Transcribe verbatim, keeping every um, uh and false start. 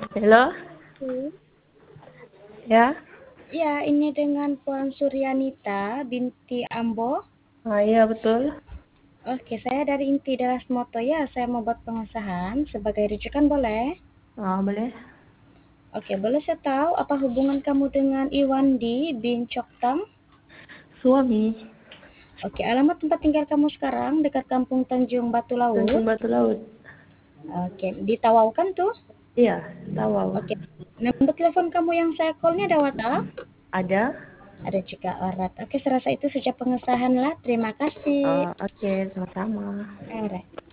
Halo, Oke. ya. Ya, ini dengan Puan Suryanita binti Ambo. Ah, iya betul. Oke, saya dari Inti Deras Moto ya. Saya mau buat pengesahan sebagai rujukan boleh? Ah, boleh. Oke, boleh saya tahu apa hubungan kamu dengan Iwandi bin Choktam? Suami. Oke, alamat tempat tinggal kamu sekarang dekat Kampung Tanjung Batu Laut. Tanjung Batu Laut. Oke, di Tawau kan tuh? Iya, tahu. Oke. Nomor telepon kamu yang saya call-nya ada WhatsApp? Ada. Ada juga erat. Oke, serasa itu sejak pengesahan lah. Terima kasih. Ah, oke, sama-sama. Alright.